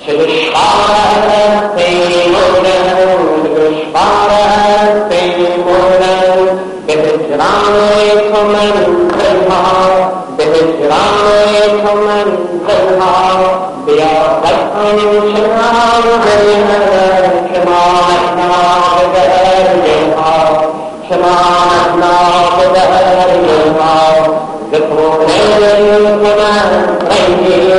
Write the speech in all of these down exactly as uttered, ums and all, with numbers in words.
چه دشوار پیمودن چه دشوار پیمودن به هجران تو منزلها به هجران تو منزلها بیا وطن چنان بینر که ما احنا به درگها که ما احنا به درگها زکونه کنم رنگی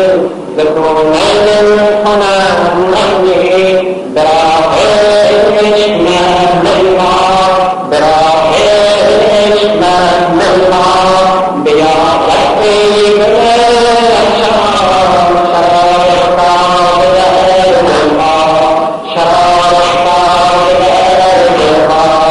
زکونه کنم رنگی براه عشق من ملها براه عشق من ملها بیا وقتی برشان شرارتا بدر ملها شرارتا بدر ملها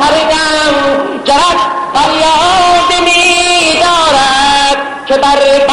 فریاد می دارد که بر